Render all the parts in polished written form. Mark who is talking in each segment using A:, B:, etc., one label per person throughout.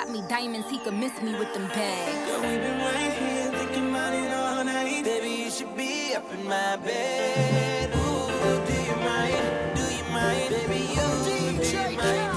A: got me diamonds, he could miss me with them bags.
B: Girl, we've been right here thinking about it all night. Baby, you should be up in my bed. Ooh, do you mind? Do you mind? Baby, you DJ Khaled.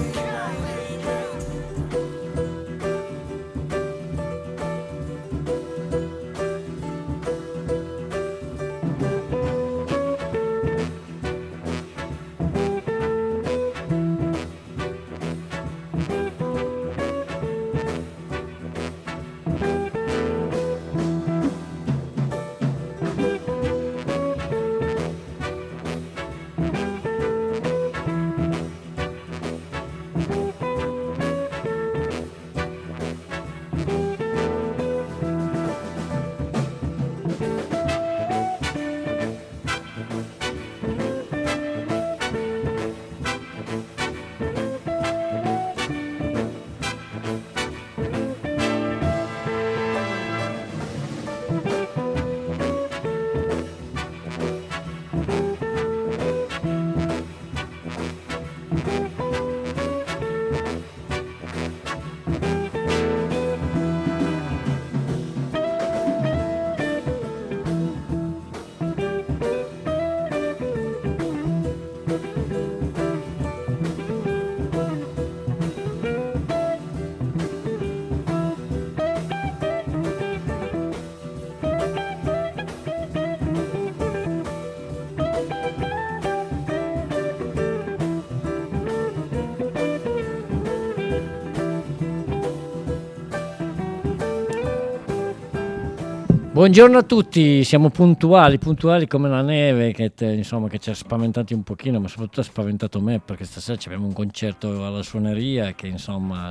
C: Buongiorno a tutti, siamo puntuali come la neve che ci ha spaventati un pochino, ma soprattutto ha spaventato me, perché stasera abbiamo un concerto alla suoneria che insomma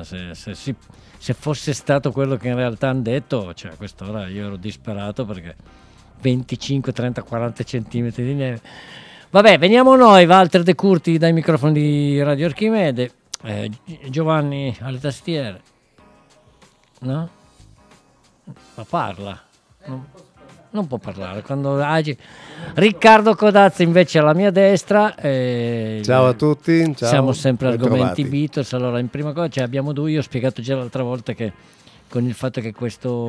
C: se fosse stato quello che in realtà hanno detto, cioè a quest'ora io ero disperato perché 25, 30, 40 centimetri di neve. Vabbè, veniamo noi, Walter De Curti dai microfoni di Radio Archimede, Giovanni alle tastiere, no? Ma parla. Non può parlare quando agi. Riccardo Codazzi invece alla mia destra.
D: Ciao a tutti, ciao.
C: Siamo sempre argomenti
D: Bentrovati.
C: Beatles. Allora, in prima cosa, abbiamo due. Io ho spiegato già l'altra volta che con il fatto che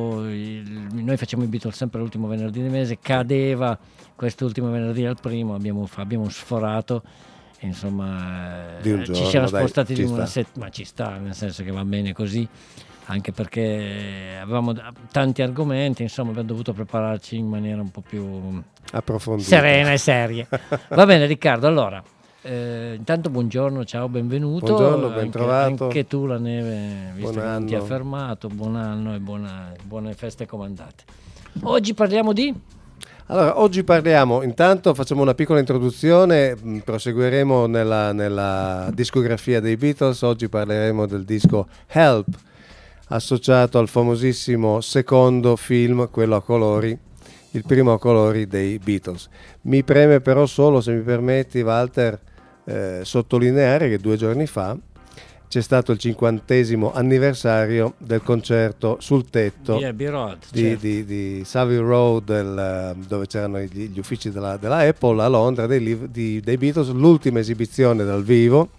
C: noi facciamo i Beatles sempre l'ultimo venerdì di mese, cadeva quest'ultimo venerdì al primo, abbiamo sforato. Insomma,
D: di un giorno,
C: ci siamo
D: dai,
C: spostati di una
D: sta.
C: settimana, ma ci sta, nel senso che va bene così. Anche perché avevamo tanti argomenti, insomma abbiamo dovuto prepararci in maniera un po' più
D: approfondita,
C: serena e seria. Va bene Riccardo, allora intanto buongiorno, ciao, benvenuto.
D: Buongiorno, ben trovato.
C: Anche tu la neve, visto
D: Buon
C: che non ti ha
D: anno.
C: fermato, buon anno e buone feste comandate. Oggi parliamo di...
D: Allora, oggi parliamo, intanto facciamo una piccola introduzione, proseguiremo nella discografia dei Beatles. Oggi parleremo del disco Help, associato al famosissimo secondo film, quello a colori, il primo a colori dei Beatles. Mi preme però solo, se mi permetti Walter, sottolineare che 2 giorni fa c'è stato il 50° anniversario del concerto sul tetto
C: di Abbey Road,
D: di Savile Road, dove c'erano gli uffici della Apple a Londra, dei Beatles, l'ultima esibizione dal vivo.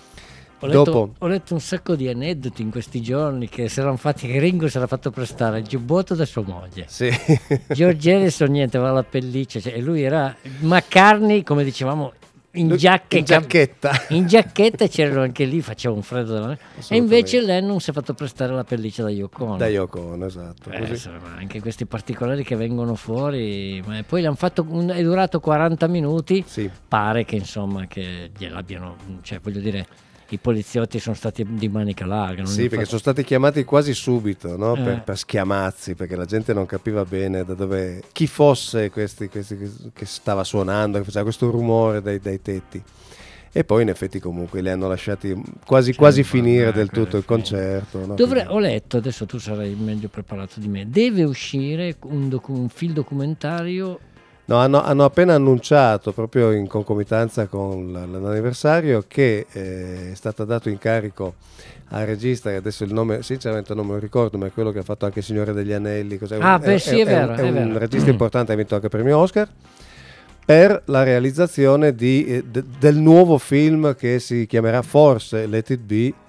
C: Ho letto un sacco di aneddoti in questi giorni che che Ringo si era fatto prestare il giubbotto da sua moglie.
D: Sì.
C: George Harrison niente, aveva la pelliccia, e lui era McCartney, come dicevamo, in giacchetta. In giacchetta, c'erano anche lì, faceva un freddo della neve. E invece Lennon si è fatto prestare la pelliccia da Yoko Ono.
D: Da Yoko Ono, esatto.
C: Insomma, anche questi particolari che vengono fuori, ma poi l'hanno fatto, è durato 40 minuti.
D: Sì.
C: Pare che insomma che gliel'abbiano, cioè voglio dire, i poliziotti sono stati di manica larga.
D: Sì, perché sono stati chiamati quasi subito, no? Per schiamazzi, perché la gente non capiva bene da dove, chi fosse questi che stava suonando, che faceva questo rumore dai tetti. E poi in effetti comunque li hanno lasciati quasi finire del tutto il concerto. No?
C: Ho letto, adesso tu sarai meglio preparato di me, deve uscire un film documentario.
D: No, hanno appena annunciato, proprio in concomitanza con l'anniversario, che è stato dato incarico al regista, che adesso il nome sinceramente non me lo ricordo, ma è quello che ha fatto anche Il Signore degli Anelli.
C: È vero.
D: È un regista importante, ha vinto anche il premio Oscar, per la realizzazione del nuovo film che si chiamerà forse Let It Be,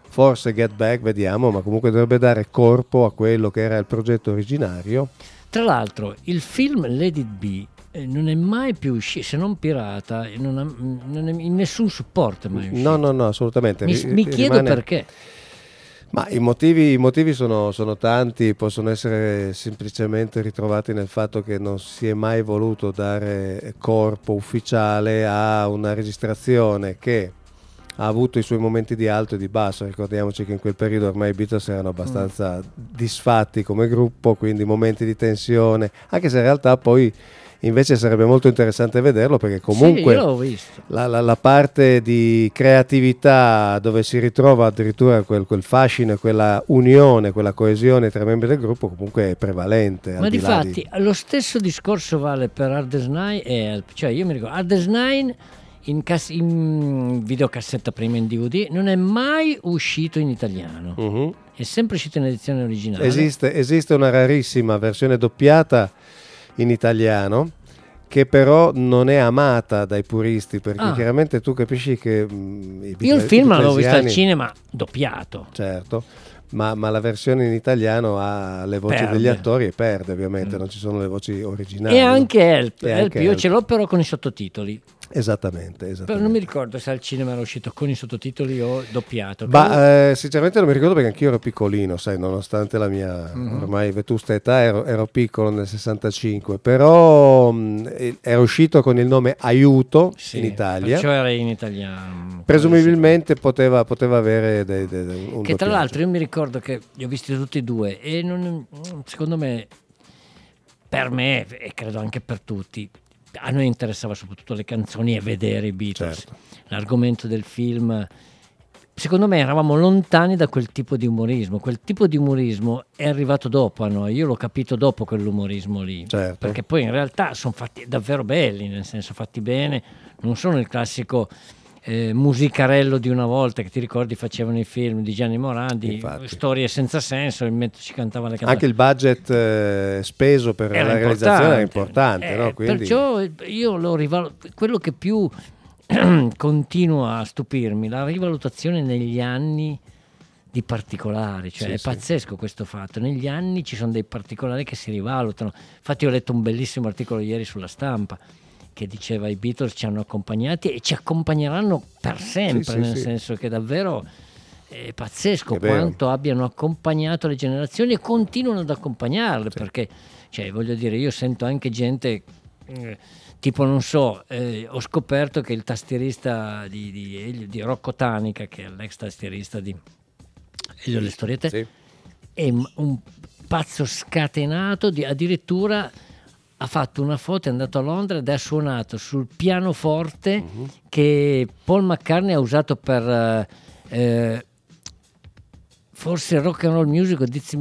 D: forse Get Back, vediamo, ma comunque dovrebbe dare corpo a quello che era il progetto originario.
C: Tra l'altro il film Let It Be non è mai più uscito, se non pirata, non è in nessun supporto è mai uscito.
D: No, assolutamente.
C: Mi chiedo perché.
D: Ma i motivi sono tanti, possono essere semplicemente ritrovati nel fatto che non si è mai voluto dare corpo ufficiale a una registrazione che ha avuto i suoi momenti di alto e di basso. Ricordiamoci che in quel periodo ormai i Beatles erano abbastanza disfatti come gruppo, quindi momenti di tensione, anche se in realtà poi invece sarebbe molto interessante vederlo, perché comunque
C: sì, io l'ho visto.
D: La parte di creatività dove si ritrova addirittura quel fascino e quella unione, quella coesione tra i membri del gruppo comunque è prevalente.
C: Ma difatti lo stesso discorso vale per Hard as Nine e Help. Cioè io mi ricordo Hard as Nine in videocassetta, prima in DVD, non è mai uscito in italiano. È sempre uscito in edizione originale.
D: Esiste una rarissima versione doppiata in italiano che però non è amata dai puristi, perché chiaramente tu capisci che
C: io il film l'avevo visto al cinema doppiato,
D: certo, ma la versione in italiano ha le voci degli attori e perde, ovviamente non ci sono le voci originali.
C: E anche Help,
D: anche
C: io
D: Help.
C: ce l'ho però con i sottotitoli.
D: Esattamente.
C: Però non mi ricordo se al cinema era uscito con i sottotitoli o doppiato.
D: Sinceramente non mi ricordo, perché anch'io ero piccolino, sai, nonostante la mia ormai vetusta età, ero piccolo nel 65, però era uscito con il nome Aiuto in Italia.
C: Perciò era in italiano.
D: Presumibilmente poteva avere un
C: che tra
D: doppiaggio.
C: l'altro io mi ricordo che li ho visti tutti e due e secondo me, per me e credo anche per tutti, a noi interessava soprattutto le canzoni e vedere i Beatles.
D: Certo.
C: L'argomento del film, secondo me eravamo lontani da quel tipo di umorismo. Quel tipo di umorismo è arrivato dopo a noi, io l'ho capito dopo quell'umorismo lì,
D: Certo.
C: perché poi in realtà sono fatti davvero belli, nel senso fatti bene, non sono il classico musicarello di una volta che ti ricordi facevano i film di Gianni Morandi. Infatti. Storie senza senso, mentre ci cantava le canzoni.
D: Anche il budget speso per la realizzazione era importante, no? Quindi...
C: Perciò io quello che più continua a stupirmi, la rivalutazione negli anni di particolari, cioè è pazzesco questo fatto. Negli anni ci sono dei particolari che si rivalutano. Infatti ho letto un bellissimo articolo ieri sulla Stampa che diceva i Beatles ci hanno accompagnati e ci accompagneranno per sempre, senso che davvero è pazzesco quanto abbiano accompagnato le generazioni e continuano ad accompagnarle, perché cioè, voglio dire, io sento anche gente tipo, non so, ho scoperto che il tastierista di Rocco Tanica, che è l'ex tastierista di Elio Le Storiette, è un pazzo scatenato, addirittura ha fatto una foto, è andato a Londra ed ha suonato sul pianoforte che Paul McCartney ha usato per forse Rock and Roll Music,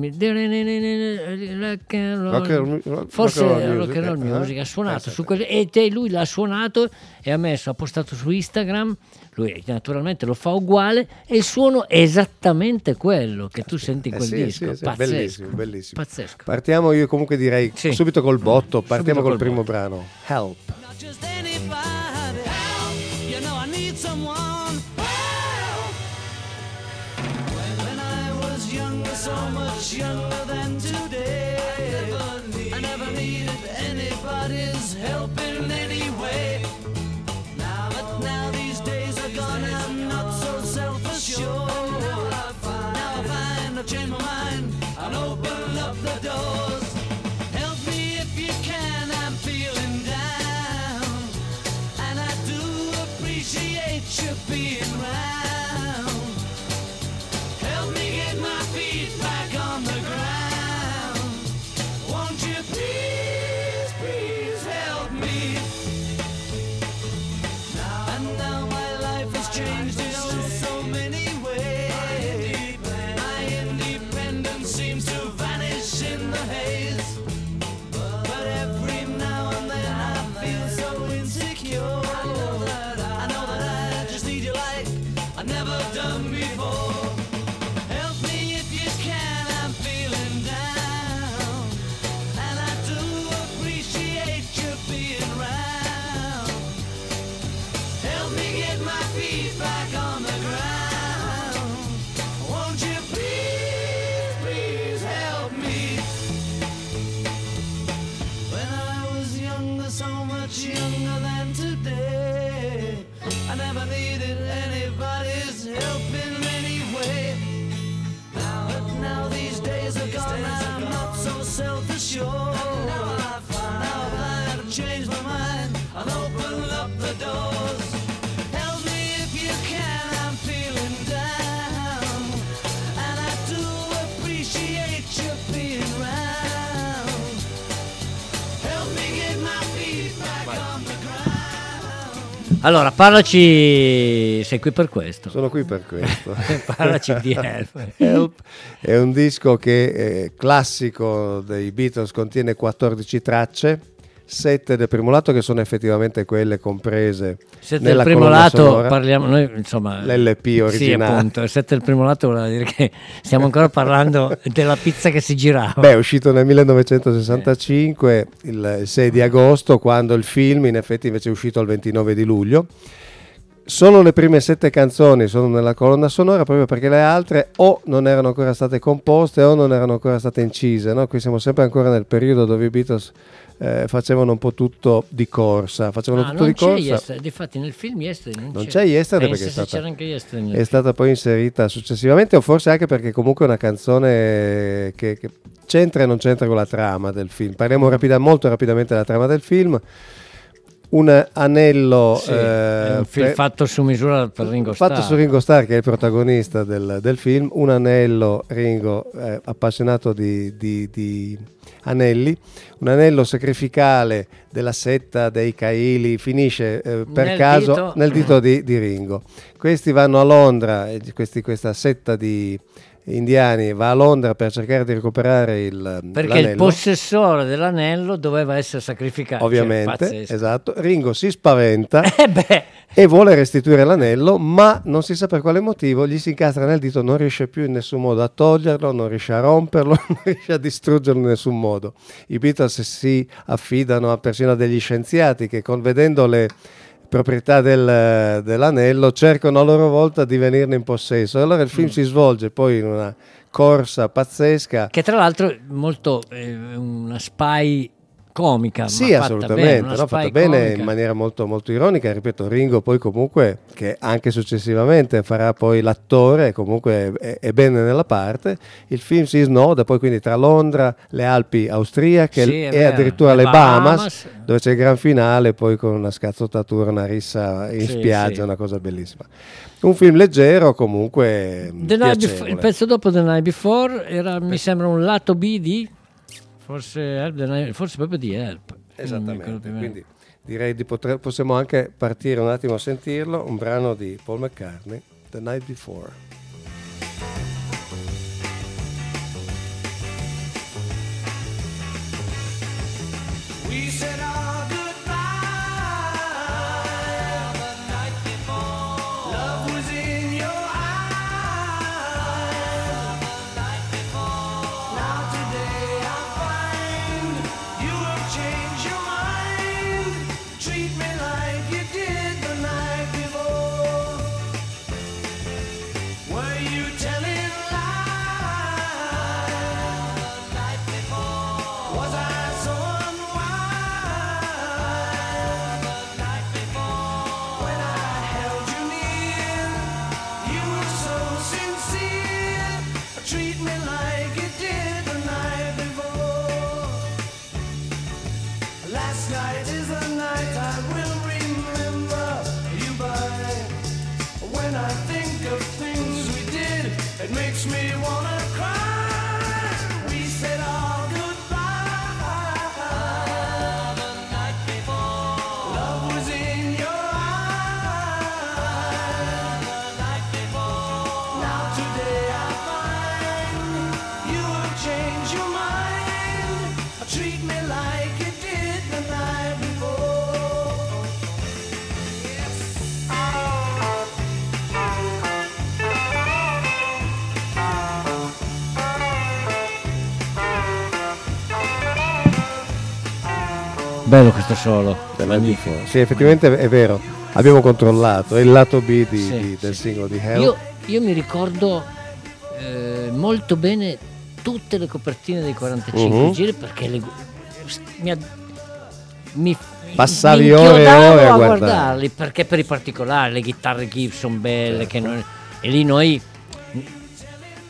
C: forse Rock and Roll Music, ha suonato su quello, e lui l'ha suonato e ha postato su Instagram. Lui naturalmente lo fa uguale e il suono è esattamente quello che tu senti in quel disco. Pazzesco,
D: bellissimo.
C: Pazzesco.
D: Partiamo, io comunque direi subito col botto, partiamo col primo brano, Help.
B: Not just anybody. Help. You know I need someone. Help. When I was younger, so much younger than today, I never needed anybody's help in any way. But now these days are gone, I'm not so self-assured. Now I find I've changed my mind, I'll open up the doors. Help me if you can, I'm feeling down, and I do appreciate you being round. Help me get my feet back on the ground. Won't you please, please help me? And now my life has changed in so many ways. My independence seems to vanish in the sure. Now I've changed my mind and opened up the doors. Help me if you can, I'm feeling down, and I do appreciate you being round. Help me get my feet back on the ground.
C: Allora, parlaci, sei qui per questo.
D: Sono qui per questo.
C: Parlaci di Help.
D: Help è un disco che è classico dei Beatles, contiene 14 tracce, 7 del primo lato che sono effettivamente quelle comprese nella
C: Del primo
D: colonna
C: lato
D: sonora.
C: parliamo noi, insomma,
D: L'LP originale.
C: Sì, appunto, il 7 del primo lato vuol dire che stiamo ancora parlando della pizza che si girava.
D: Beh, è uscito nel 1965, il 6 di agosto, quando il film in effetti invece è uscito il 29 di luglio. Solo le prime 7 canzoni sono nella colonna sonora, proprio perché le altre o non erano ancora state composte o non erano ancora state incise, no? Qui siamo sempre ancora nel periodo dove i Beatles facevano un po' tutto di corsa. Facevano tutto
C: non
D: di
C: c'è
D: corsa.
C: Yesterday, difatti nel film Yesterday
D: Non c'è Yesterday
C: Pensa
D: perché
C: se c'era anche Yesterday nel
D: è stata poi inserita successivamente, o forse anche perché comunque è una canzone che c'entra e non c'entra con la trama del film. Parliamo molto rapidamente della trama del film. Un anello
C: Sì, è un film fatto su misura per Ringo Starr.
D: fatto su Ringo Starr, che è il protagonista del film. Un anello, Ringo appassionato di anelli, un anello sacrificale della setta dei Caili finisce per caso nel dito di Ringo. Questi vanno a Londra, questa setta di indiani va a Londra per cercare di recuperare
C: perché
D: l'anello.
C: il possessore dell'anello doveva essere sacrificato,
D: Ovviamente, esatto. Ringo si spaventa
C: beh.
D: e vuole restituire l'anello, ma non si sa per quale motivo gli si incastra nel dito, non riesce più in nessun modo a toglierlo, non riesce a romperlo, non riesce a distruggerlo in nessun modo. I Beatles si affidano persino a degli scienziati che, vedendo le proprietà dell'anello, cercano a loro volta di venirne in possesso. Allora il film si svolge poi in una corsa pazzesca,
C: che tra l'altro è molto una spy comica,
D: sì,
C: ma
D: assolutamente, fatta bene
C: comica.
D: in maniera molto, molto ironica. Ripeto, Ringo poi comunque, che anche successivamente farà poi l'attore, comunque è bene nella parte. Il film si snoda poi quindi tra Londra, le Alpi austriache
C: Sì,
D: e
C: vero,
D: addirittura
C: le
D: le Bahamas,
C: Bahamas,
D: dove c'è il gran finale poi con una scazzottatura, una rissa in
C: Sì,
D: spiaggia,
C: sì.
D: una cosa bellissima. Un film leggero, comunque piacevole.
C: Il pezzo dopo The Night Before mi sembra un lato B di forse proprio di Help.
D: Esattamente, quindi direi possiamo anche partire un attimo a sentirlo, un brano di Paul McCartney, The Night Before.
B: We said our goodbye the night before. Love was in your eyes the night before. Now today I find you have changed your mind. Treat me like you did the night before. Were you telling lies the night before? Was I so unwise the night before? When I held you near, you were so sincere. Treat me like you did the night before. Last night is the night I will remember you by. When I think of things we did, it makes me wanna cry. We said our goodbye the night before. Love was in your eyes the night before. Now today I find you have changed your mind. Treat me like you did the night before.
C: Bello questo solo.
D: Magnifico. Sì, effettivamente è vero, abbiamo controllato, è il lato B del singolo di Help.
C: Io mi ricordo molto bene tutte le copertine dei 45 giri, perché mi
D: Passavi
C: mi
D: ore e
C: inchiodavo
D: ore a
C: a
D: guardarli.
C: guardarli, perché per i particolari, le chitarre Gibson belle, che e lì noi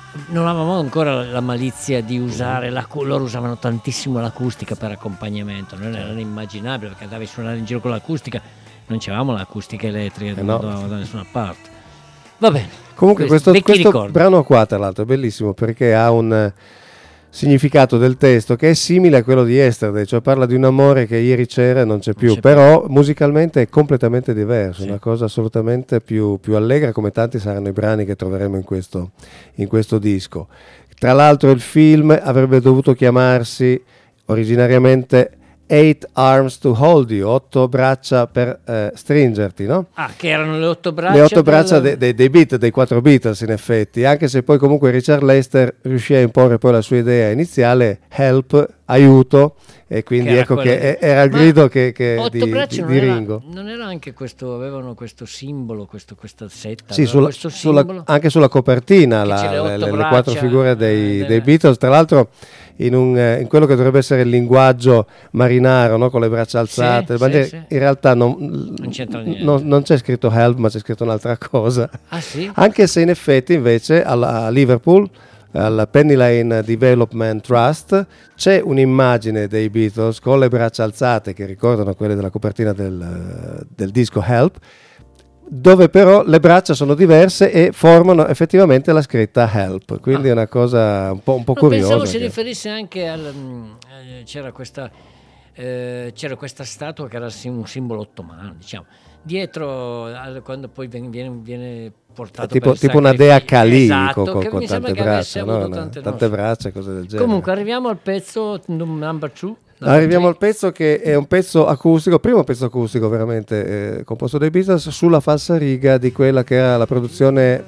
C: non avevamo ancora la malizia di usare loro usavano tantissimo l'acustica per accompagnamento, non era inimmaginabile perché andavi a suonare in giro con l'acustica, non c'avevamo l'acustica elettrica, non andavamo da nessuna parte. Va bene.
D: Comunque questo brano qua, tra l'altro, è bellissimo perché ha un significato del testo che è simile a quello di Yesterday, cioè parla di un amore che ieri c'era e non c'è più, però musicalmente è completamente diverso, una cosa assolutamente più allegra, come tanti saranno i brani che troveremo in questo disco. Tra l'altro il film avrebbe dovuto chiamarsi originariamente 8 Arms to Hold You, 8 braccia per stringerti, no?
C: Ah, che erano le 8 braccia?
D: Le 8 braccia dei 4 Beatles, in effetti, anche se poi comunque Richard Lester riuscì a imporre poi la sua idea iniziale, help, aiuto, e quindi ecco che era il grido di Ringo.
C: Non era anche questo, avevano questo simbolo, questa setta?
D: Sì, anche sulla copertina le 4 figure dei Beatles, tra l'altro in quello che dovrebbe essere il linguaggio marinaro, no? Con le braccia alzate, in realtà non
C: c'entra niente.
D: Non c'è scritto help, ma c'è scritto un'altra cosa.
C: Ah, sì?
D: Anche se in effetti invece a Liverpool, al Penny Lane Development Trust, c'è un'immagine dei Beatles con le braccia alzate che ricordano quelle della copertina del disco Help, dove però le braccia sono diverse e formano effettivamente la scritta Help, quindi è una cosa un po' curiosa.
C: Pensavo si riferisse anche c'era questa statua che era un simbolo ottomano, diciamo, dietro quando poi viene portato
D: tipo una dea Kali,
C: esatto,
D: con tante braccia, no? Tante braccia, cose del genere.
C: Comunque arriviamo al pezzo number 2.
D: Arriviamo al pezzo che è un pezzo acustico, primo pezzo acustico veramente composto dai Beatles sulla falsariga di quella che era la produzione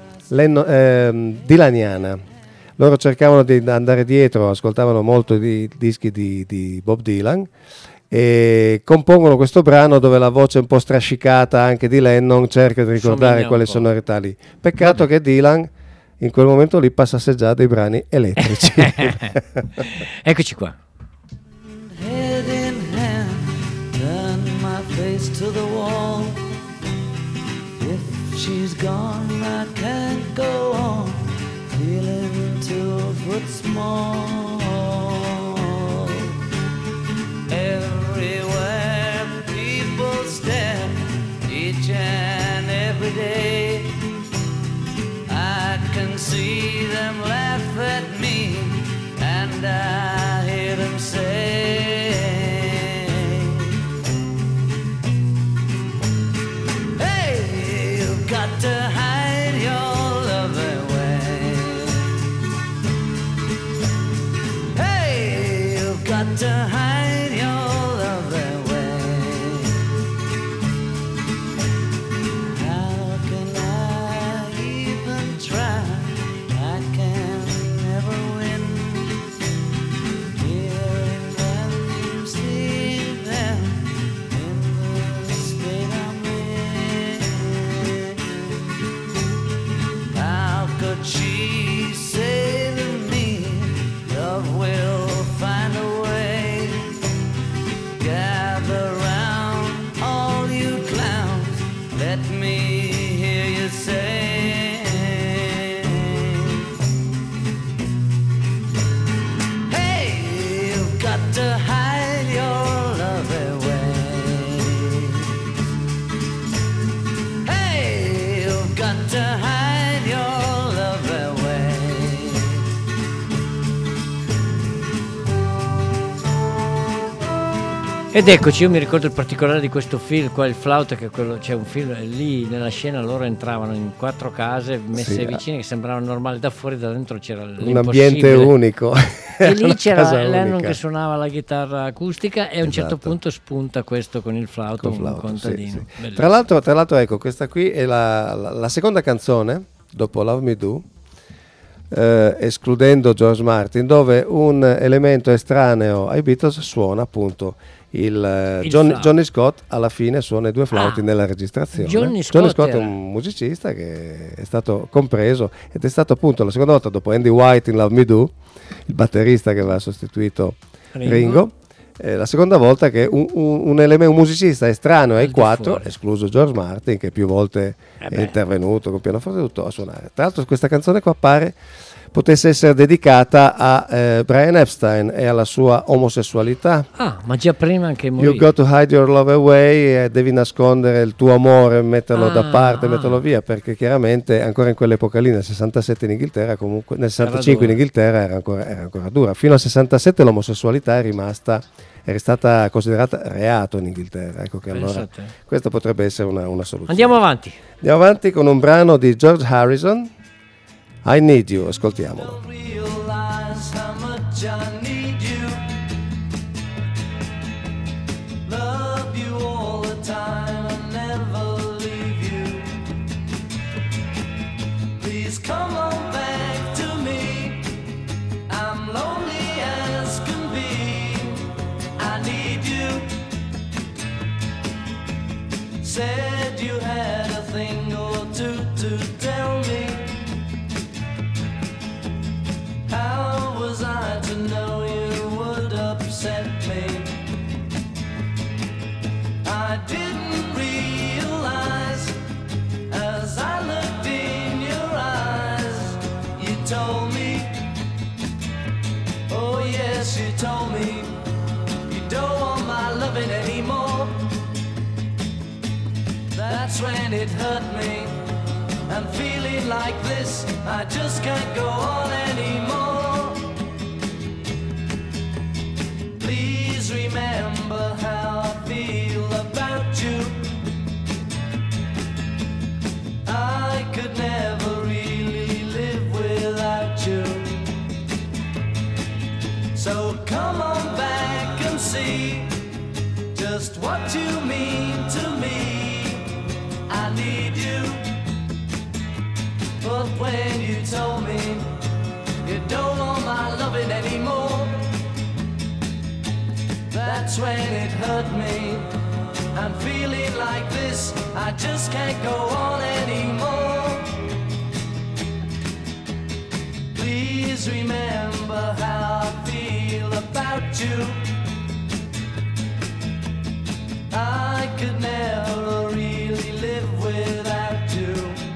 D: dilaniana. Loro cercavano di andare dietro, ascoltavano molto i dischi di Bob Dylan e compongono questo brano dove la voce un po' strascicata anche di Lennon cerca di ricordare quelle sonorità lì. Peccato che Dylan in quel momento lì passasse già dei brani elettrici.
C: Eccoci qua.
B: Head in hand, turn my face to the wall. If she's gone, I can't go on, feeling 2 foot small. Everywhere people stare, each and every day, I can see them laugh at me, and I hear them say, hey, you've got to hide your love away. Hey, you've got to hide your love away. How can I even try? I can never win. Hearing them, seeing them in the state I'm in. How could she say to me, love will find a way? Gather round, all you clowns, let me hear you say, hey, you've got to hide your love away. Hey, you've got to hide your love away.
C: Ed eccoci, io mi ricordo il particolare di questo film qua, il flauto, che c'è un film lì nella scena, loro entravano in 4 case messe vicine che sembravano normali da fuori, da dentro c'era
D: un ambiente unico
C: e lì c'era Lennon che suonava la chitarra acustica e a un certo punto spunta questo con il flauto, un contadino.
D: Sì. Tra l'altro ecco, questa qui è la seconda canzone dopo Love Me Do, escludendo George Martin, dove un elemento estraneo ai Beatles suona appunto Johnny Scott. Alla fine suona i 2 flauti nella registrazione.
C: Johnny Scott
D: è un musicista che è stato compreso ed è stato appunto la seconda volta dopo Andy White in Love Me Do, il batterista che aveva sostituito Ringo. La seconda volta che un musicista estraneo ai 4, escluso George Martin che più volte è intervenuto con pianoforte e tutto a suonare. Tra l'altro questa canzone qua pare potesse essere dedicata a Brian Epstein e alla sua omosessualità.
C: Ma già prima anche morì.
D: You got to hide your love away, devi nascondere il tuo amore, metterlo da parte, metterlo via, perché chiaramente ancora in quell'epoca lì, nel 67 in Inghilterra, comunque nel 65 in Inghilterra era ancora dura. Fino al 67 l'omosessualità era stata considerata reato in Inghilterra. Ecco che allora questa potrebbe essere una soluzione.
C: Andiamo avanti
D: con un brano di George Harrison, I Need You, ascoltiamolo.
B: Realize how much I need you. Love you all the time and never leave you. Please come on back to me. I'm lonely as can be. I need you. Said you had a thing or two to tell me. How was I to know you would upset me? I didn't realize as I looked in your eyes. You told me, oh yes, you told me, you don't want my loving anymore. That's when it hurt me. I'm feeling like this, I just can't go on anymore. Please remember how I feel about you. I could never really live without you. So come on back and see just what you mean to me. I need you. But when you told me you don't want my loving anymore, that's when it hurt me. I'm feeling like this, I just can't go on anymore. Please remember how I feel about you. I could never really live without you.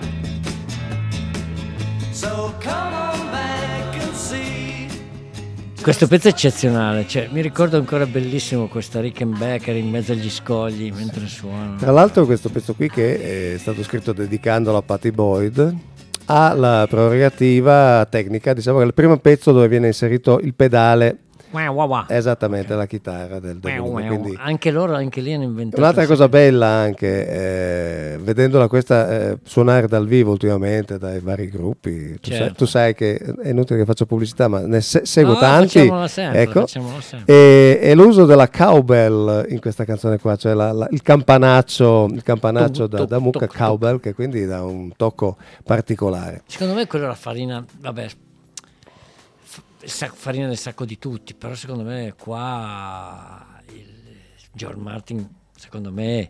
B: So come on back and see.
C: Questo pezzo è eccezionale, cioè, mi ricordo ancora bellissimo questa Rickenbacker in mezzo agli scogli mentre suona.
D: Tra l'altro questo pezzo qui, che è stato scritto dedicandolo a Pattie Boyd, ha la prerogativa tecnica, diciamo che è il primo pezzo dove viene inserito il pedale. Esattamente, la chitarra del volume, quindi
C: anche loro, anche lì hanno inventato.
D: Un'altra cosa bella anche, vedendola questa suonare dal vivo ultimamente dai vari gruppi, tu sai che è inutile che faccio pubblicità, ma ne seguo tanti,
C: facciamola sempre.
D: E l'uso della cowbell in questa canzone qua, cioè il campanaccio da mucca, cowbell, che quindi dà un tocco particolare.
C: Secondo me quello è la farina, vabbè, farina del sacco di tutti, però secondo me qua George Martin, secondo me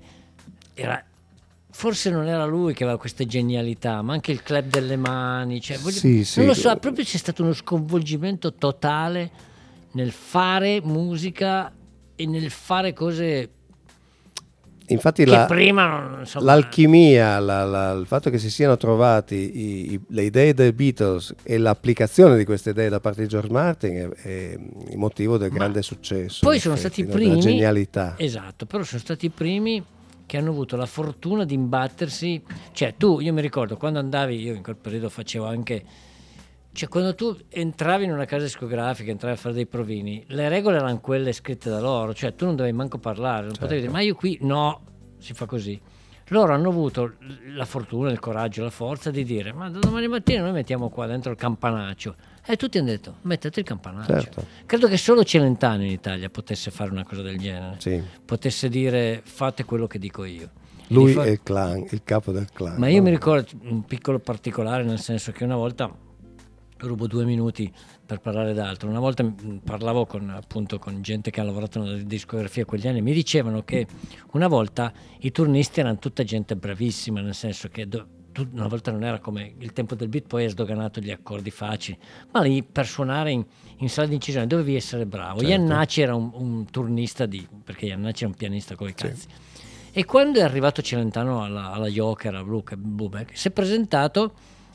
C: forse non era lui che aveva queste genialità, ma anche il clap delle mani, cioè, non lo so, proprio c'è stato uno sconvolgimento totale nel fare musica e nel fare cose.
D: Infatti l'alchimia, il fatto che si siano trovati le idee dei Beatles e l'applicazione di queste idee da parte di George Martin è il motivo del grande successo.
C: Poi sono stati i primi,
D: genialità.
C: Esatto, però sono stati i primi che hanno avuto la fortuna di imbattersi, cioè io mi ricordo quando andavi, io in quel periodo facevo anche, cioè quando tu entravi in una casa discografica, entravi a fare dei provini, le regole erano quelle scritte da loro, cioè tu non dovevi manco parlare, non potevi dire ma io qui no, si fa così. Loro hanno avuto la fortuna, il coraggio, la forza di dire ma da domani mattina noi mettiamo qua dentro il campanaccio, e tutti hanno detto mettete il campanaccio.
D: Certo.
C: Credo che solo Celentano in Italia potesse fare una cosa del genere, potesse dire fate quello che dico io.
D: Lui è il clan, il capo del clan.
C: Ma io mi ricordo un piccolo particolare, nel senso che una volta, rubo 2 minuti per parlare d'altro, una volta parlavo con gente che ha lavorato nella discografia quegli anni, mi dicevano che una volta i turnisti erano tutta gente bravissima, nel senso che una volta non era come il tempo del beat, poi è sdoganato gli accordi facili, ma lì per suonare in sala di incisione dovevi essere bravo. Certo. Iannacci era un turnista perché Iannacci era un pianista coi cazzi. Sì. E quando è arrivato Celentano alla Joker, a Blueback, si è presentato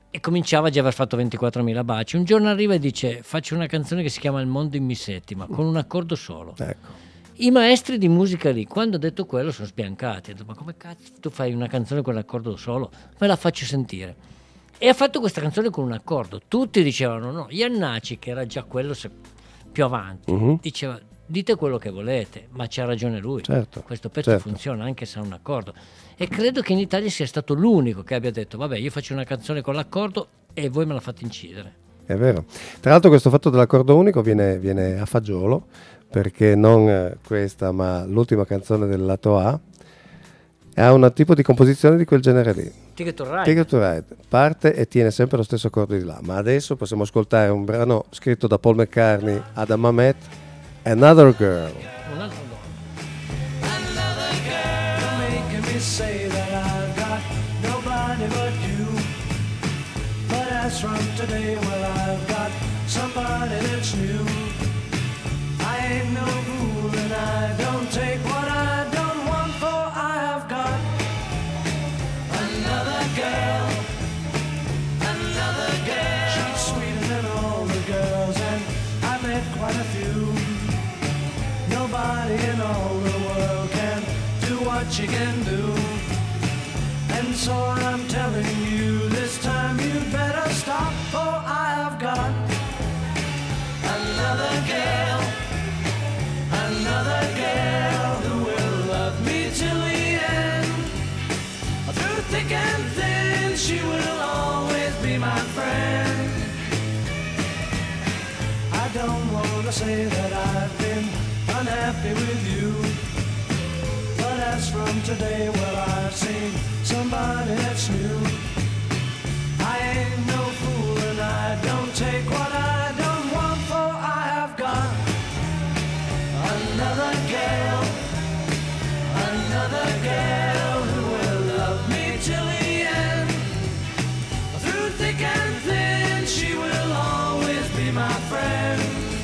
C: e cominciava già a aver fatto 24.000 baci. Un giorno arriva e dice: faccio una canzone che si chiama Il mondo in mi settima, con un accordo solo.
D: Ecco.
C: I maestri di musica lì, quando ho detto quello, sono spiancati. Ho detto: ma come cazzo tu fai una canzone con l'accordo solo? Me la faccio sentire. E ha fatto questa canzone con un accordo. Tutti dicevano no. Iannacci, che era già quello più avanti, diceva: dite quello che volete, ma c'ha ragione lui.
D: Certo,
C: Questo pezzo
D: certo.
C: funziona anche se ha un accordo. E credo che in Italia sia stato l'unico che abbia detto: vabbè, io faccio una canzone con l'accordo e voi me la fate incidere.
D: È vero. Tra l'altro questo fatto dell'accordo unico viene a fagiolo, perché non questa, ma l'ultima canzone del lato A ha un tipo di composizione di quel genere lì.
C: Ticket to Ride.
D: Ticket to Ride parte e tiene sempre lo stesso accordo di là. Ma adesso possiamo ascoltare un brano scritto da Paul McCartney, Adam Mamet, Another Girl.
C: Un altro dono.
B: Another girl making me say that I've got nobody but you. But as from today, well, I've got somebody that's new. I ain't no fool and I don't take what I don't want, for I've got another girl. Another girl. She's sweeter than all the girls, and I met quite a few. Nobody in all the world can do what you can do. And so I'm telling you, this time you better stop, for I've got another girl. Another girl who will love me till the end. Through thick and thin, she will always be my friend. I don't want to say that I've been unhappy with you, but as from today, well, I've seen somebody that's new. I ain't no fool and I don't take what I don't want, for I have got another girl who will love me till the end. Through thick and thin, she will always be my friend.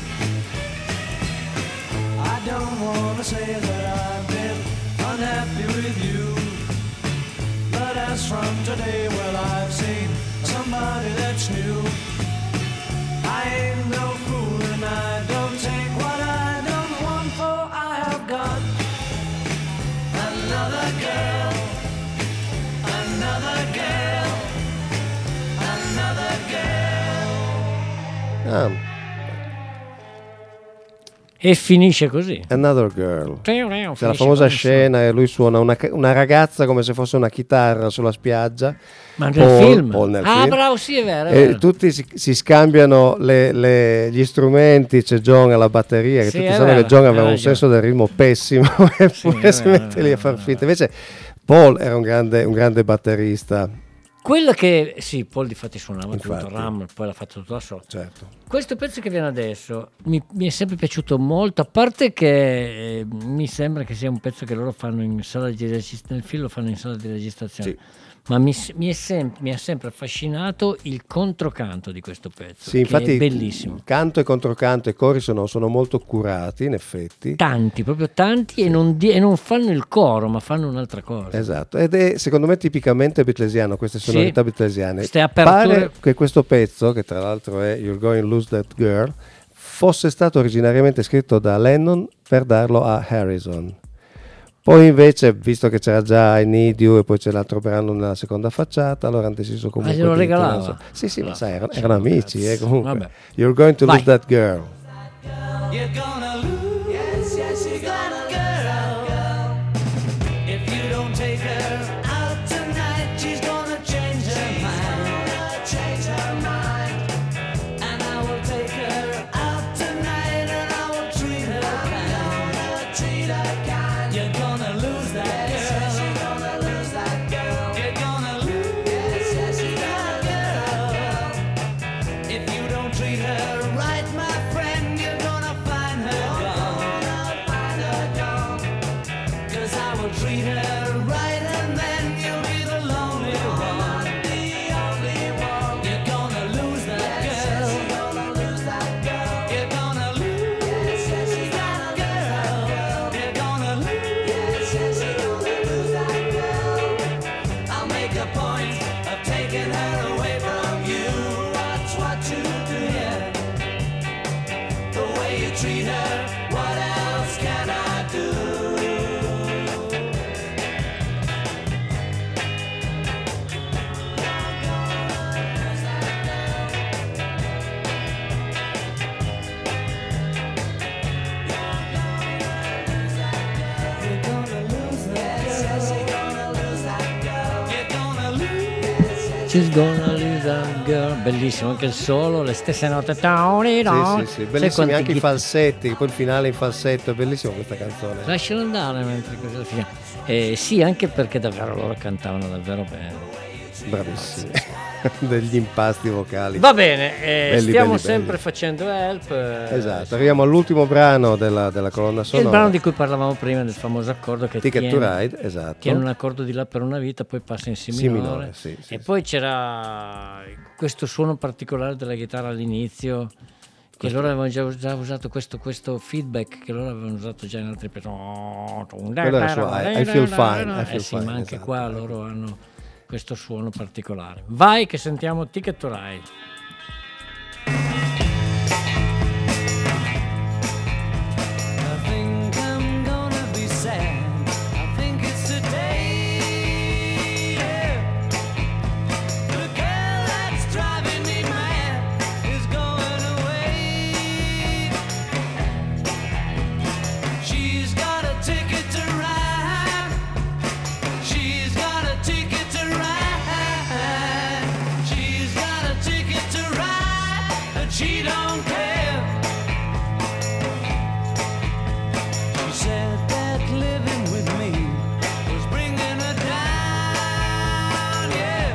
B: I don't want to say that I've been unhappy with you, but as from today, well, I've seen somebody that's new. I ain't no fool and I don't take what I don't want, for I have got another girl, another girl, another girl.
C: E finisce così.
D: Another Girl. C'è la
C: Finisce
D: famosa
C: così.
D: scena e lui suona una ragazza come se fosse una chitarra sulla spiaggia.
C: Ma nel
D: Paul-
C: film?
D: Paul nel
C: Ah,
D: film.
C: bravo, sì, è vero. È
D: E
C: vero.
D: tutti si scambiano gli strumenti, c'è John alla batteria, che
C: Sì,
D: tutti
C: è
D: sanno
C: vero,
D: che John
C: hai
D: aveva un
C: ragione.
D: senso del ritmo pessimo eppure
C: è
D: si
C: vero,
D: mette lì a far finta. Invece Paul era un grande batterista,
C: Quello che sì, Paul difatti suonava
D: Infatti.
C: tutto Ram, poi l'ha fatto tutto da solo.
D: certo.
C: Questo pezzo che viene adesso mi è sempre piaciuto molto, a parte che mi sembra che sia un pezzo che loro fanno in sala di registrazione, nel film lo fanno in sala di registrazione.
D: Sì.
C: Ma mi ha sempre affascinato il controcanto di questo pezzo,
D: Sì,
C: che
D: infatti
C: è bellissimo.
D: canto e controcanto e cori sono molto curati, in effetti.
C: Tanti, proprio tanti, e non fanno il coro, ma fanno un'altra cosa.
D: Esatto, ed è secondo me tipicamente beatlesiano, queste sonorità beatlesiane.
C: Queste aperture.
D: Pare che questo pezzo, che tra l'altro è You're Going to Lose That Girl, fosse stato originariamente scritto da Lennon per darlo a Harrison. Poi invece, visto che c'era già I Need You e poi c'è l'altro brano nella seconda facciata, allora hanno deciso comunque
C: glielo
D: di
C: regalava?
D: metterlo. Sì, ma sai, erano amici, comunque.
C: Vabbè.
D: You're Going to
C: Vai.
D: Lose That Girl.
B: You're gonna lose, yes, you're gonna girl. If you don't take her out tonight, she's gonna change her mind. And I will take her out tonight, and I will treat her kind. You're gonna lose that girl. You're gonna lose that girl. If you don't treat her right, my friend, you're gonna find treat her, what else can I do?
C: She's gonna lose that girl. Bellissimo anche il solo, le stesse note.
D: Sì,
C: Sai
D: bellissimi
C: quanti
D: anche i
C: ghi-
D: falsetti, poi il finale in falsetto, è bellissimo questa canzone.
C: Lascialo andare mentre così alla fine. Sì, anche perché davvero loro cantavano davvero bene.
D: Bravissimi. Degli impasti vocali.
C: Va bene,
D: Belli,
C: stiamo
D: belli,
C: sempre
D: belli.
C: facendo Help.
D: Esatto, arriviamo all'ultimo brano della colonna
C: Il
D: sonora.
C: brano di cui parlavamo prima, del famoso accordo che
D: Ticket to
C: tiene,
D: Ride, esatto.
C: tiene un accordo di là per una vita, poi passa in Si
D: Si
C: minore,
D: minore, sì, sì,
C: e
D: sì.
C: poi c'era questo suono particolare della chitarra all'inizio, che loro avevano già usato questo feedback che loro avevano usato già in altri pezzi.
D: Quello era su I Feel Fine, I Feel
C: sì,
D: Fine,
C: ma anche
D: esatto.
C: qua loro hanno questo suono particolare. Vai che sentiamo Ticket to Ride.
B: I think I'm gonna be sad. I think it's today. Yeah. The girl that's driving me mad is going away. She's got a ticket to ride. She's got a ticket to ride. She's got a ticket to ride, and she don't care. She said that living with me was bringing her down, yeah.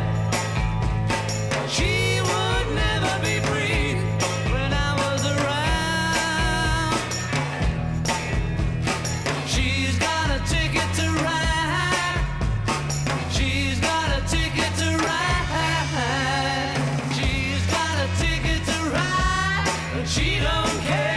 B: She would never be free when I was around. She's got a ticket to ride. She's got a ticket to ride. She's got a ticket to ride, and she don't care.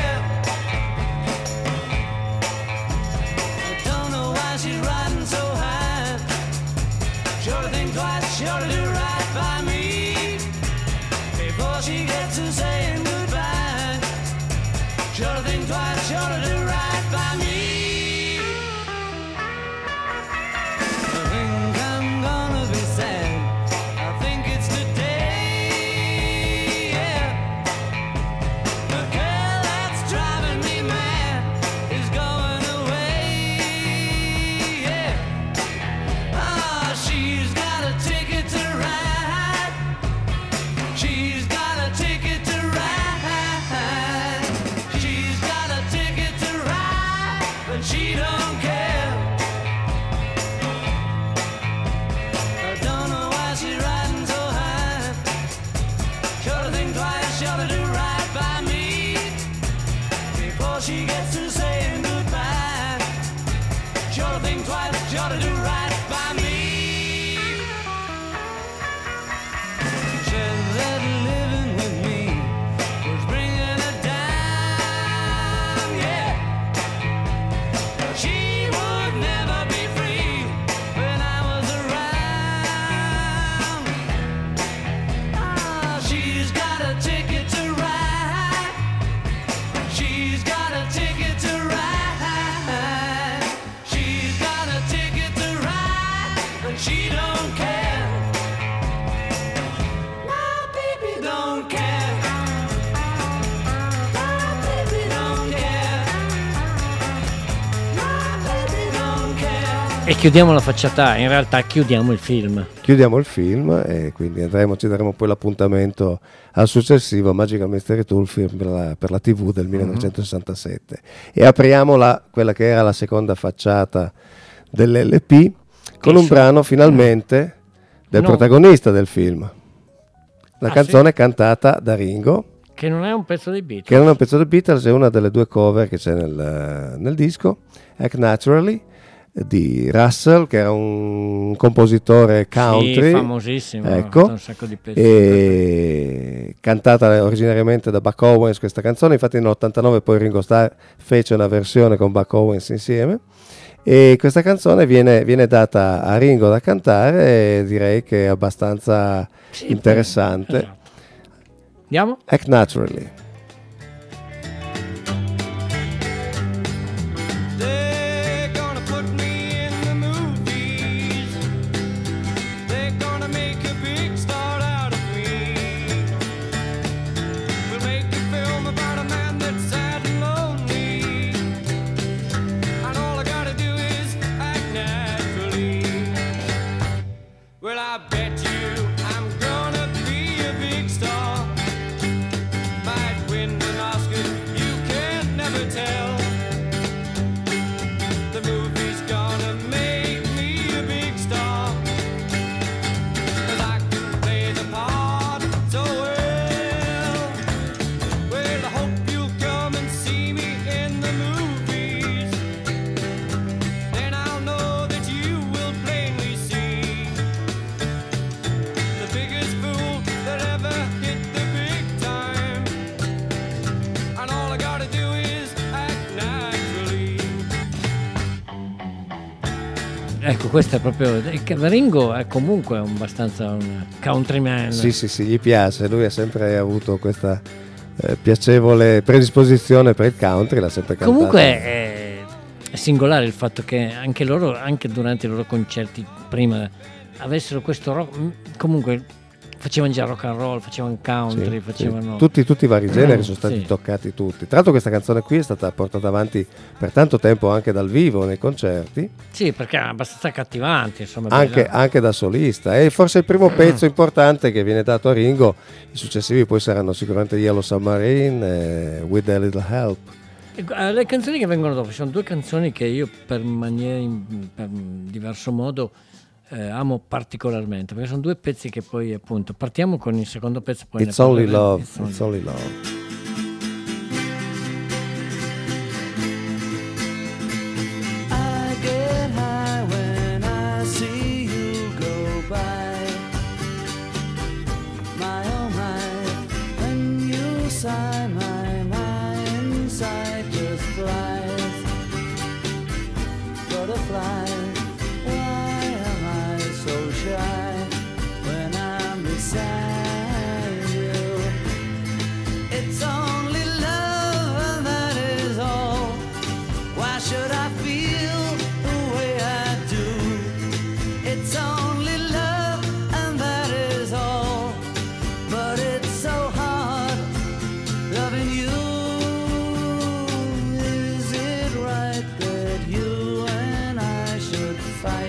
B: I don't know why she's riding so high. Sure to think twice, sure to do right by me before she gets to saying goodbye. Sure to think twice, sure to do right by me. I think I'm gonna be sad. I think it's today. Yeah. The girl that's driving me mad is going away. Yeah. Ah, she's got a ticket to ride. She's got a ticket to ride. She's got a ticket to ride, but she don't care. I don't know why she's riding so high. Sure to think twice, sure to do right by me before she gets to saying goodbye. Sure to think twice, sure to do right by me. Said that living with me was bringing her down, yeah. She would never be free when I was around. Ah, she's got a ticket to ride. She's got a ticket to ride. She's got a ticket to ride, and she don't care. My baby don't care. My baby don't care. My baby don't care.
C: E chiudiamo la facciata, in realtà chiudiamo il film.
D: Chiudiamo il film e quindi ci daremo poi l'appuntamento al successivo Magical Mystery Tour, film per la TV del 1967. E apriamo quella che era la seconda facciata dell'LP con un brano finalmente del protagonista del film. La canzone cantata da Ringo,
C: Che non è un pezzo dei Beatles.
D: che non è un pezzo dei Beatles, è una delle due cover che c'è nel disco, Act Naturally, di Russell, che era un compositore country,
C: Sì, famosissimo,
D: ecco,
C: un sacco di pezzi.
D: e cantata originariamente da Buck Owens questa canzone. Infatti nell'89 poi Ringo Starr fece una versione con Buck Owens insieme, e questa canzone viene data a Ringo da cantare, e direi che è abbastanza interessante.
C: Esatto. Andiamo?
D: Act Naturally.
C: Ecco, questo è proprio. Ringo è comunque abbastanza un countryman.
D: Sì, gli piace. Lui ha sempre avuto questa piacevole predisposizione per il country, l'ha sempre cantato.
C: Comunque è singolare il fatto che anche loro, anche durante i loro concerti prima, avessero questo rock. Comunque facevano già rock and roll, facevano country, facevano
D: tutti i vari generi sono stati
C: sì.
D: toccati tutti. Tra l'altro questa canzone qui è stata portata avanti per tanto tempo anche dal vivo nei concerti.
C: Sì, perché è abbastanza accattivante, insomma.
D: Anche da solista. È forse il primo pezzo importante che viene dato a Ringo. I successivi poi saranno sicuramente Yellow Submarine e With a Little Help.
C: Le canzoni che vengono dopo sono due canzoni che io per diverso modo amo particolarmente, perché sono due pezzi che poi appunto partiamo con il secondo pezzo, poi
D: It's Only Love. It's Only Love.
B: I get high when I see you go by. My oh my, when you sigh, my inside just flies. Butterfly. So shy when I'm beside you. It's only love and that is all. Why should I feel the way I do? It's only love and that is all. But it's so hard loving you. Is it right that you and I should fight?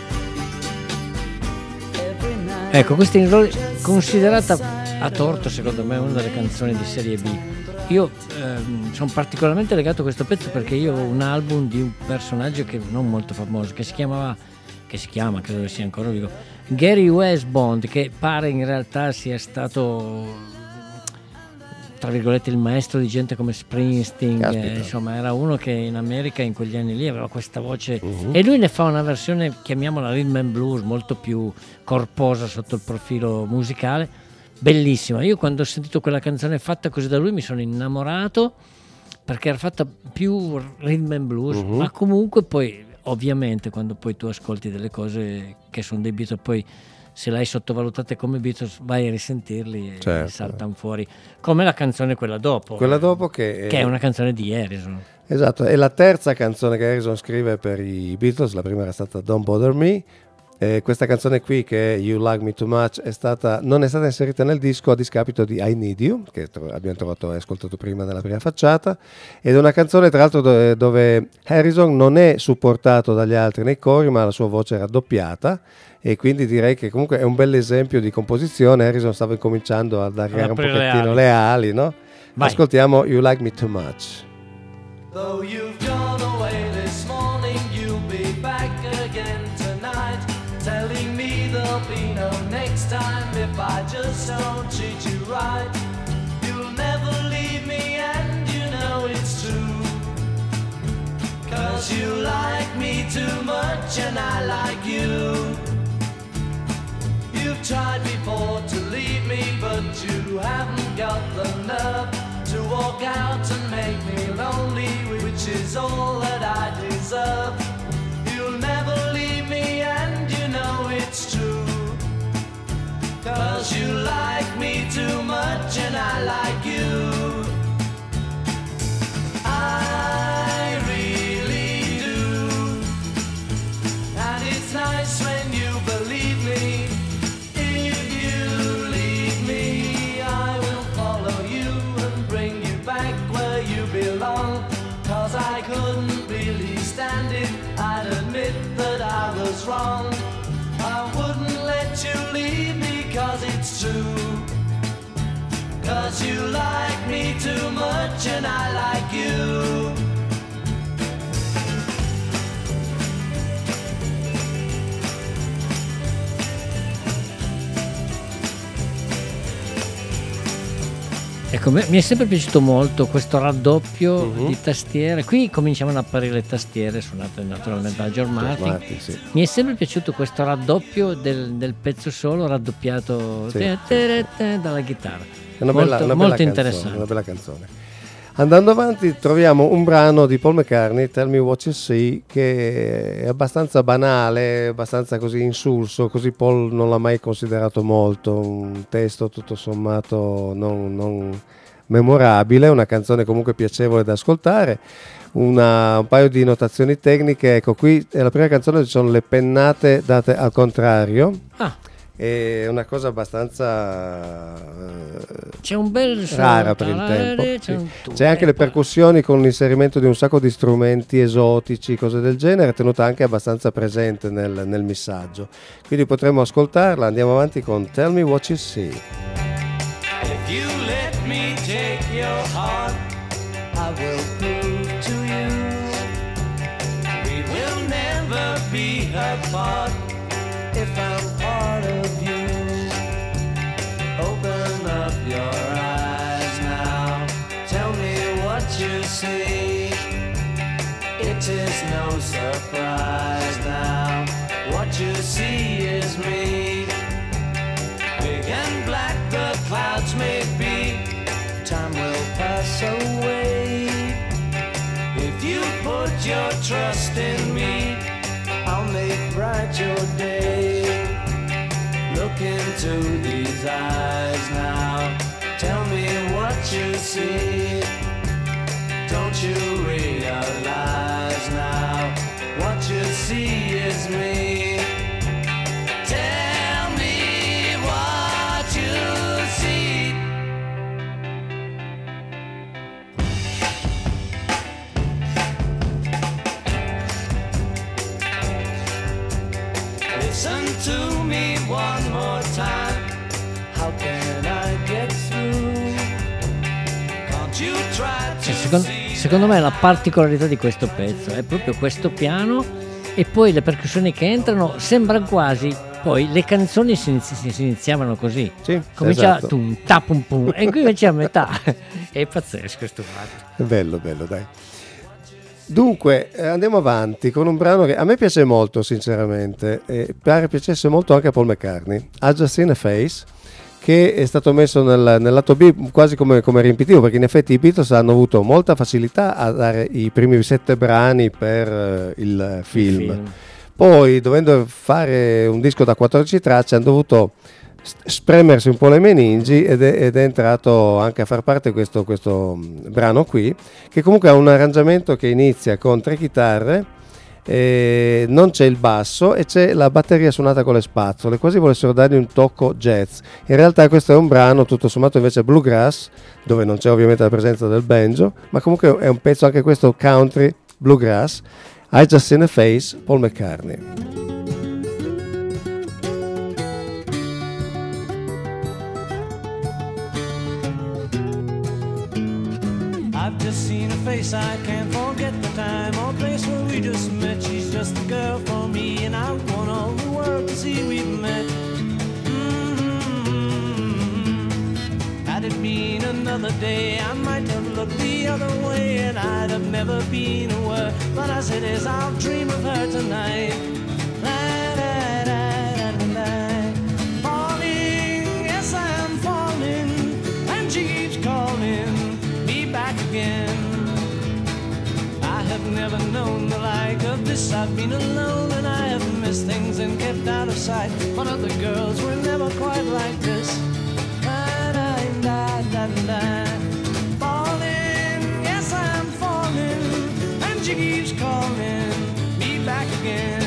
C: Ecco, questa è considerata a torto secondo me una delle canzoni di serie B. Io sono particolarmente legato a questo pezzo perché io ho un album di un personaggio che non molto famoso, che si chiama, credo sia ancora vivo, Gary Westbond, che pare in realtà sia stato tra virgolette il maestro di gente come Springsteen, insomma era uno che in America in quegli anni lì aveva questa voce e lui ne fa una versione, chiamiamola rhythm and blues, molto più corposa sotto il profilo musicale, bellissima. Io quando ho sentito quella canzone fatta così da lui mi sono innamorato perché era fatta più rhythm and blues, ma comunque poi ovviamente quando poi tu ascolti delle cose che sono dei Beatles, poi se l'hai sottovalutate come Beatles vai a risentirli e saltano fuori, come la canzone quella dopo che è una canzone di Harrison.
D: Esatto, è la terza canzone che Harrison scrive per i Beatles. La prima era stata Don't Bother Me. Questa canzone qui, che è You Like Me Too Much, non è stata inserita nel disco a discapito di I Need You, che abbiamo trovato e ascoltato prima nella prima facciata, ed è una canzone tra l'altro dove Harrison non è supportato dagli altri nei cori, ma la sua voce è raddoppiata, e quindi direi che comunque è un bel esempio di composizione. Harrison stava incominciando a dare un pochettino le ali, no?
C: Vai.
D: Ascoltiamo You Like Me Too Much.
B: Though you've gone away this morning, you'll be back again tonight, telling me there'll be no next time if I just don't treat you right. You'll never leave me and you know it's true, 'cause you like me too much and I like you. You've tried before to leave me, but you haven't got the nerve to walk out and make me lonely, which is all that I deserve. You'll never leave me and you know it's true, 'cause you like me too much and I like you. I really do, and it's nice when you believe me. If you leave me, I will follow you and bring you back where you belong, 'cause I couldn't really stand it, I'd admit that I was wrong. I wouldn't let you leave me 'cause it's true, 'cause you like me too much and I like you.
C: Ecco, mi è sempre piaciuto molto questo raddoppio di tastiere. Qui cominciavano ad apparire le tastiere suonate naturalmente da George Martin.
D: Sì.
C: Mi è sempre piaciuto questo raddoppio del pezzo solo raddoppiato dalla chitarra.
D: È una bella
C: molto
D: canzone,
C: interessante.
D: una bella canzone. Andando avanti troviamo un brano di Paul McCartney, Tell Me What You See, che è abbastanza banale, abbastanza così insulso, così Paul non l'ha mai considerato molto, un testo tutto sommato non memorabile, una canzone comunque piacevole da ascoltare, un paio di notazioni tecniche. Ecco, qui è la prima canzone, ci sono le pennate date al contrario. È una cosa abbastanza
C: c'è un bel
D: rara per il tempo. C'è anche le percussioni con l'inserimento di un sacco di strumenti esotici, cose del genere, tenuta anche abbastanza presente nel missaggio. Quindi potremmo ascoltarla. Andiamo avanti con Tell Me What You See.
B: If you let me take your heart, I will prove to you we will never be apart. If I'm part of you, open up your eyes now. Tell me what you see. It is no surprise now. What you see is me. Big and black the clouds may be. Time will pass away. If you put your trust in me, I'll make bright your day. Look into these eyes now. Tell me what you see. Don't you realize now? What you see is me. Tell me what you see. Listen to me one more time. How can I get through? Can't you try to
C: Secondo me la particolarità di questo pezzo è proprio questo piano e poi le percussioni che entrano, sembra quasi poi le canzoni si iniziavano così,
D: sì,
C: comincia
D: esatto.
C: tum ta pum pum e qui invece a metà è pazzesco questo fatto.
D: È bello, dai. Dunque andiamo avanti con un brano che a me piace molto sinceramente, e pare piacesse molto anche a Paul McCartney, I Just Seen a Face, che è stato messo nel lato B quasi come riempitivo, perché in effetti i Beatles hanno avuto molta facilità a dare i primi 7 brani per il film. Poi, dovendo fare un disco da 14 tracce, hanno dovuto spremersi un po' le meningi ed è entrato anche a far parte questo brano qui, che comunque ha un arrangiamento che inizia con 3 chitarre, non c'è il basso e c'è la batteria suonata con le spazzole, quasi volessero dargli un tocco jazz. In realtà questo è un brano tutto sommato invece bluegrass, dove non c'è ovviamente la presenza del banjo, ma comunque è un pezzo anche questo country bluegrass. I Just Seen a Face, Paul McCartney.
B: I've just seen her face, I can't forget the time or place where we just met. She's just the girl for me, and I want all the world to see we've met. Had it been another day, I might have looked the other way, and I'd have never been aware. But I said, yes, I'll dream of her tonight. Falling, yes, I'm falling, and she keeps calling me back again. I have never known the like of this. I've been alone and I have missed things and kept out of sight, but other girls were never quite like this. Falling, yes, I'm falling, and she keeps calling me back again.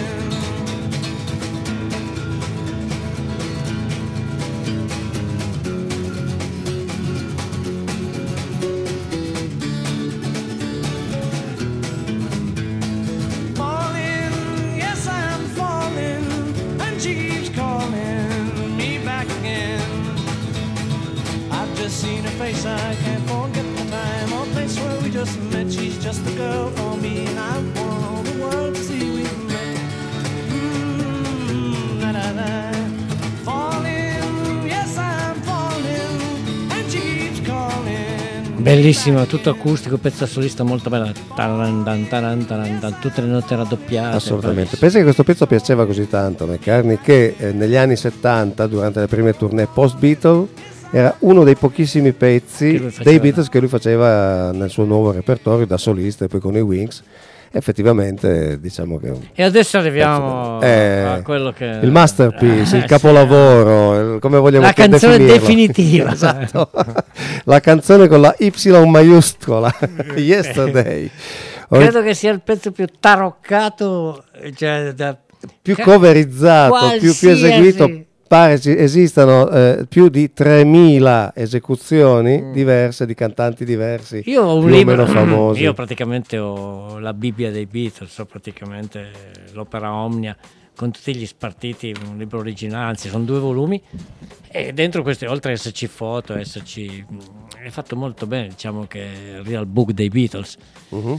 B: Seen her face, I can't forget the time or place where we just met. She's just the girl for me, and I want all the world to see we've met. Falling, yes, I'm falling, and she keeps calling.
C: Bellissimo, tutto acustico, pezzo solista molto bello, tutte le note raddoppiate.
D: Assolutamente. Pensa che questo pezzo piaceva così tanto a McCartney che negli anni 70, durante le prime tournée post-Beatle, era uno dei pochissimi pezzi
C: Che lui faceva.
D: dei Beatles che lui faceva nel suo nuovo repertorio da solista e poi con i Wings. Effettivamente diciamo che
C: E adesso arriviamo a quello che
D: il masterpiece, il
C: sì,
D: capolavoro, come vogliamo
C: la canzone
D: definirlo.
C: definitiva.
D: Esatto. La canzone con la Y maiuscola, Yesterday.
C: Credo che sia il pezzo più taroccato, cioè
D: Più coverizzato, più eseguito. Pare esistano più di 3000 esecuzioni diverse di cantanti diversi,
C: Io ho un
D: più
C: libro,
D: o meno famosi.
C: io praticamente ho la Bibbia dei Beatles, ho praticamente l'opera Omnia con tutti gli spartiti, un libro originale, anzi sono 2 volumi, e dentro questi, oltre ad esserci foto, è fatto molto bene, diciamo che è il real book dei Beatles.
D: Mhm.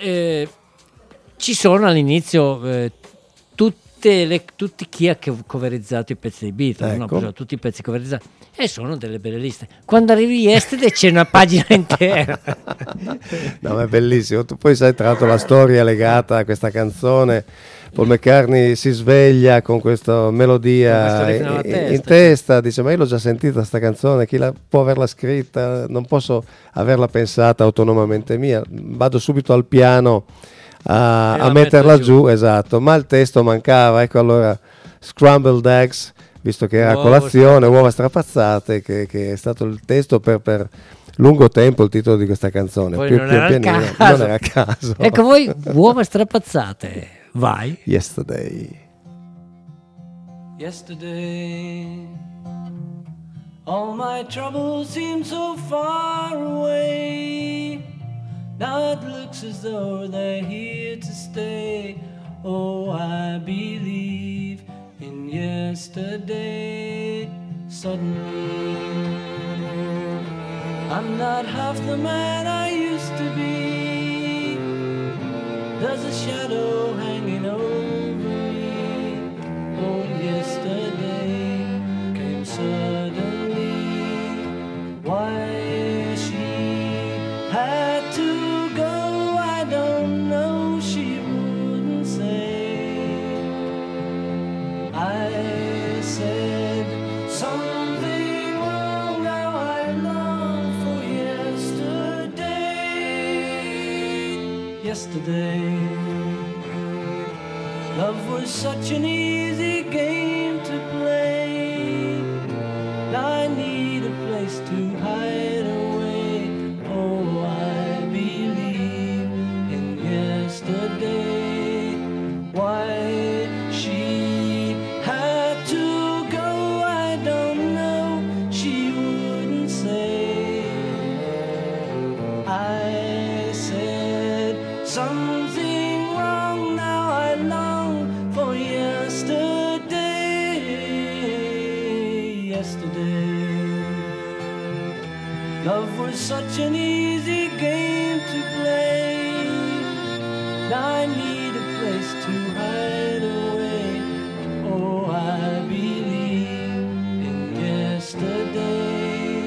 C: Ci sono all'inizio tutti chi ha coverizzato i pezzi dei Beatles,
D: Ecco.
C: no? Tutti i pezzi coverizzati, e sono delle belle liste. Quando arrivi Yesterday c'è una pagina intera.
D: No, ma è bellissimo. Tu poi sai tra l'altro la storia legata a questa canzone. Paul McCartney si sveglia con questa melodia
C: Con questo riff nella
D: in
C: testa,
D: testa, dice ma io l'ho già sentita sta canzone, può averla scritta, non posso averla pensata autonomamente mia, vado subito al piano a
C: la
D: metterla
C: metto
D: giù, esatto, ma il testo mancava, ecco allora Scrambled Eggs, visto che era colazione, uova strapazzate, che è stato il testo per lungo tempo il titolo di questa canzone.
C: Poi
D: Più
C: non era il
D: pianino,
C: caso.
D: non era a caso.
C: Ecco voi, uova strapazzate, vai.
D: Yesterday.
B: Yesterday, all my troubles seem so far away. Now it looks as though they're here to stay. Oh, I believe in yesterday. Suddenly, I'm not half the man I used to be. There's a shadow hanging over me. Oh, yesterday came suddenly. Why she had to go, I don't know, she wouldn't say. I said something wrong, now I long for yesterday. Yesterday, love was such an easy game to play. Now I need a place to hide away. Oh, I believe in yesterday. Why she had to go, I don't know, she wouldn't say. I said something wrong, now I long for yesterday. Yesterday, love was such an easy game to play. Now I need a place to hide away. Oh, I believe in yesterday.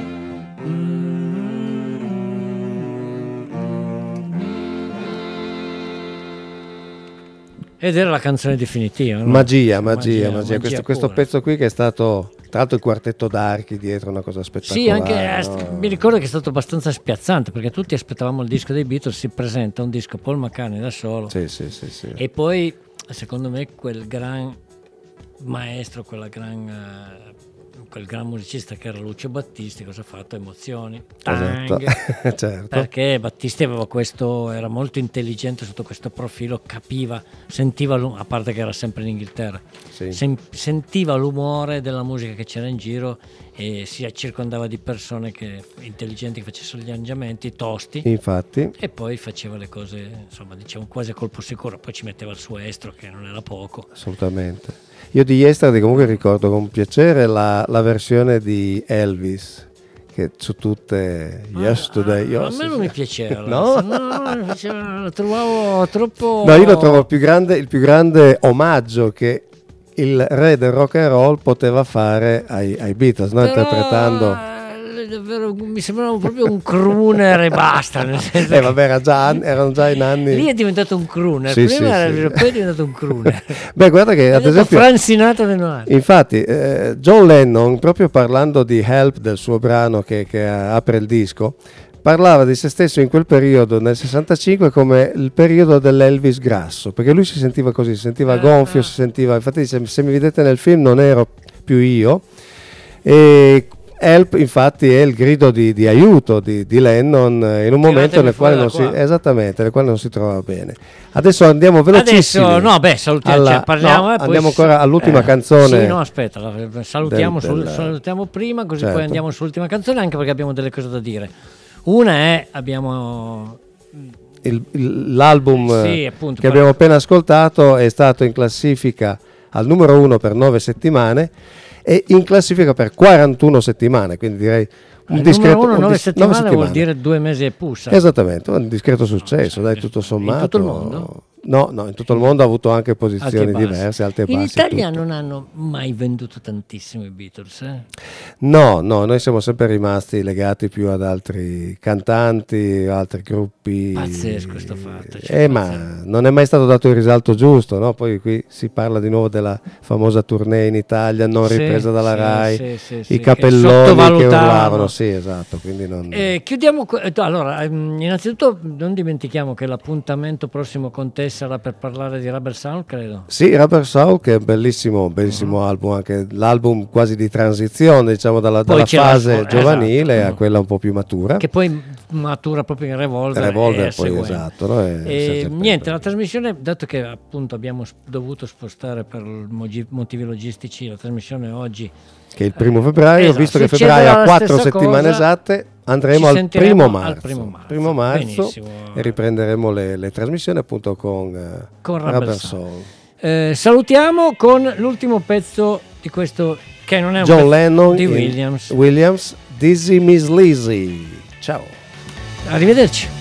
C: Ed era la canzone definitiva, no?
D: Magia. Questo
C: pura.
D: pezzo qui che è stato, tra l'altro il quartetto d'archi dietro, una cosa spettacolare.
C: Sì, anche
D: no?
C: mi ricordo che è stato abbastanza spiazzante, perché tutti aspettavamo il disco dei Beatles, si presenta un disco Paul McCartney da solo,
D: Sì.
C: e poi secondo me quel gran maestro, quel gran musicista che era Lucio Battisti, cosa ha fatto? Emozioni,
D: Esatto.
C: tang.
D: Certo.
C: Perché Battisti aveva era molto intelligente sotto questo profilo, capiva, sentiva, a parte che era sempre in Inghilterra,
D: Sì.
C: sentiva l'umore della musica che c'era in giro e si circondava di persone intelligenti, che facessero gli arrangiamenti tosti,
D: Infatti,
C: e poi faceva le cose, insomma, diciamo quasi a colpo sicuro, poi ci metteva il suo estro che non era poco.
D: assolutamente. Io di Yesterday comunque ricordo con piacere la versione di Elvis, che su tutte Yesterday.
C: A me non mi piaceva,
D: No?
C: non mi piaceva, lo trovavo troppo.
D: No, io lo trovo il più grande omaggio che il re del rock and roll poteva fare ai Beatles, no?
C: Però,
D: Interpretando
C: davvero, mi sembravano proprio un crooner e basta. Nel senso che
D: vabbè, erano già in anni.
C: lì è diventato un crooner,
D: Sì,
C: prima
D: sì,
C: era
D: sì.
C: poi è diventato un crooner.
D: Beh, guarda che ad esempio
C: Frank Sinatra del 90.
D: infatti John Lennon, proprio parlando di Help, del suo brano che apre il disco, parlava di se stesso in quel periodo, nel 65, come il periodo dell'Elvis grasso, perché lui si sentiva così, si sentiva gonfio, si sentiva, infatti dice, se mi vedete nel film non ero più io, e Help infatti è il grido di aiuto di Lennon in un momento nel quale non si trova bene. Adesso andiamo velocissimi.
C: Adesso no, beh, salutiamo, cioè, parliamo, poi
D: andiamo ancora all'ultima canzone.
C: Sì, no, aspetta, salutiamo, salutiamo prima, così
D: certo.
C: poi andiamo sull'ultima canzone, anche perché abbiamo delle cose da dire. Una è, abbiamo
D: l'album
C: sì, appunto,
D: che abbiamo appena ascoltato è stato in classifica al numero 1 per 9 settimane e in classifica per 41 settimane, quindi direi un discreto,
C: numero 1 9 settimane,
D: 9 settimane
C: vuol dire 2 mesi e pussa.
D: Esattamente, un discreto successo, dai, tutto sommato.
C: In tutto il mondo?
D: No, in tutto il mondo ha avuto anche posizioni diverse, alte e basse.
C: In Italia
D: tutto.
C: non hanno mai venduto tantissimo i Beatles,
D: No, noi siamo sempre rimasti legati più ad altri cantanti, altri gruppi.
C: Pazzesco sto fatto. Cioè,
D: Ma non è mai stato dato il risalto giusto, no? Poi qui si parla di nuovo della famosa tournée in Italia, non ripresa dalla Rai, i cappelloni che urlavano, sì, esatto. Quindi non...
C: chiudiamo. Allora, innanzitutto non dimentichiamo che l'appuntamento prossimo con te sarà per parlare di Rubber Soul, credo.
D: Sì, Rubber Soul, che è un bellissimo album, anche l'album quasi di transizione, diciamo, dalla fase giovanile
C: esatto,
D: a quella un po' più matura.
C: Che poi matura proprio in Revolver
D: Poi
C: seguente.
D: esatto. No?
C: Niente, la trasmissione, dato che appunto abbiamo dovuto spostare per motivi logistici la trasmissione oggi,
D: che è il 1 febbraio,
C: esatto,
D: visto che febbraio ha 4 settimane esatte, andremo al primo marzo e riprenderemo le trasmissioni appunto con Rubber Soul.
C: Salutiamo con l'ultimo pezzo di questo, che non è un
D: John
C: pezzo,
D: Lennon
C: di
D: Williams, Dizzy Miss Lizzy. Ciao.
C: Arrivederci.